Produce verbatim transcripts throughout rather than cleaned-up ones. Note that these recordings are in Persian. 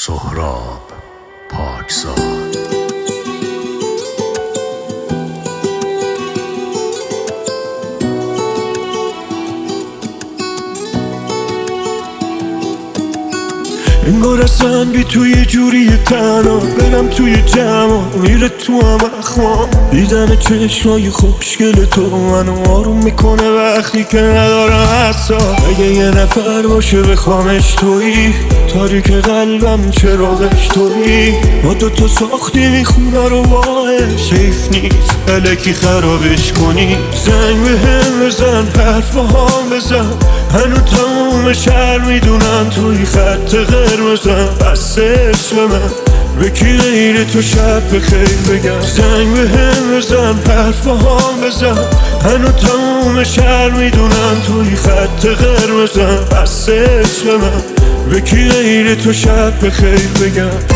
سهراب پاکزاد. انگار اصلا بی توی جوری تنها برم توی جمع میره تو هم اخوام. دیدن چشمای خوشگل تو منو آروم میکنه وقتی که ندارم حساب. اگه یه نفر باشه بخوامش تویی، تاریک قلبم چراغش تویی. ما دوتا ساختیم خونه رو باش، حیف نیست الکی خرابش کنی. زنگ به هم بزن، حرف با هم بزن، هنو تموم شهر میدونن توی خط قرمزم. بس عشق من به کی غیر تو شب بخیر بگم. زنگ به هم بزن، حرف با هم بزن، هنو تموم شهر میدونن توی خط قرمزم. بس عشق من به کی غیر تو شب بخیر بگم.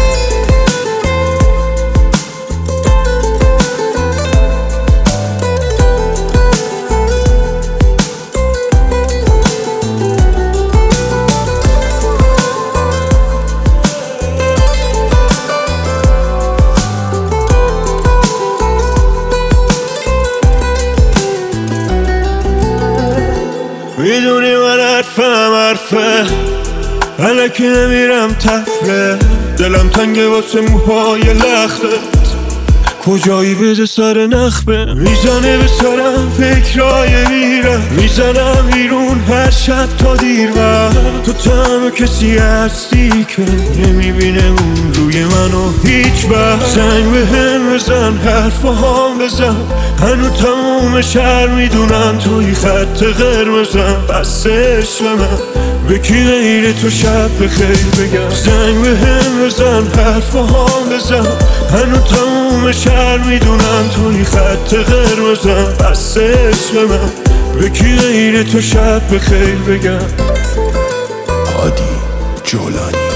میدونی من حرفم حرفه، الکی نمیرم تفره. دلم تنگه واسه موهای لختت، کجایی بده سر نخبه. میزنه به سرم فکرای میرم، میزنم بیرون هر شب تا دیر وقت. تو تنها کسی هستی که نمیبینه اون روی منو هیچ وقت. زنگ به هم بزن، حرف با هم بزن، هنو تموم شهر میدونن توی خط قرمزم. بس عشق من به کی غیر تو شب بخیر بگم. زنگ به هم بزن، حرف با هم بزن، هنو تموم شهر میدونن توی خط قرمزم. بس عشق من به کی غیر تو شب بخیر بگم. هادی جولانی.